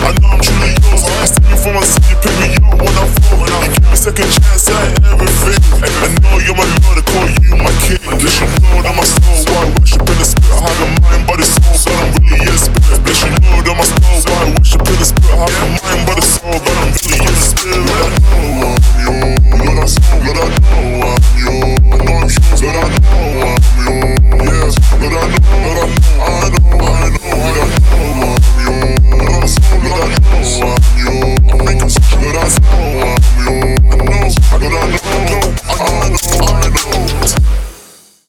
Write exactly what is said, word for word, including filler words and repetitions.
I know I'm truly yours. Still for my city, pick me up when I fall. You give me second chance, I